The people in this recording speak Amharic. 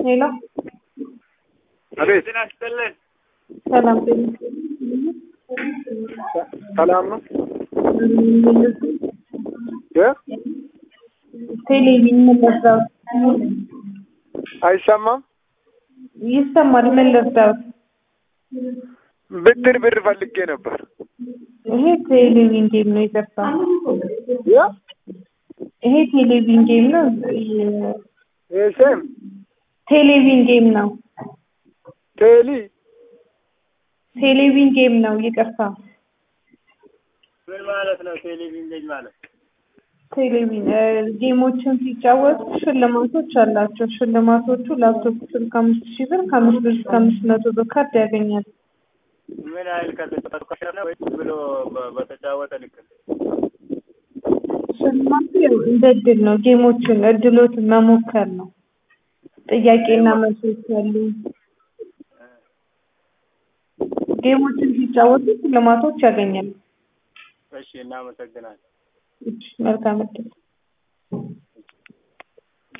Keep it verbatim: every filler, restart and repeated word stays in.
ሄሎ አቤት እናስተለን ሰላም ሰላም ነው እ ቴሌቪዥን መለስዳው አይሰማም ይሰማል መለስዳው ብድር ብር ፈልጌ ነበር ይሄ ቴሌቪዥን ጌም ነው ይከፋል ያ ይሄ ቴሌቪዥን ጌም ነው እሺም ቴሌቪዥን ጌም ነው ቴሊ ቴሌቪዥን ጌም ነው ይከፋል ምን ማለት ነው ቴሌቪዥን ጌም ማለት ቴሌቪዥን ጌሞችን ሲጫወቱ ሽልማቶች አላቸው ሽልማቶቹ ላፕቶፕ ስልክ አምስት ሺህ ብር ከአምስት ብር እስከ አምስት መቶ ብር ካርድ ያገኛል ምን አይል ከተጠቀመ ነው ወይ ብሎ በተጫወተ ልክ ሽልማቱ እንደ እድል ነው ጌሞችን እድሎት መሞከር ነው ጥያቄና መልሶች አሉ ጌሞችን ሲጫወቱ ሽልማቶች ያገኛል እሺ እናመሰግናለን እሺ መልካም እድል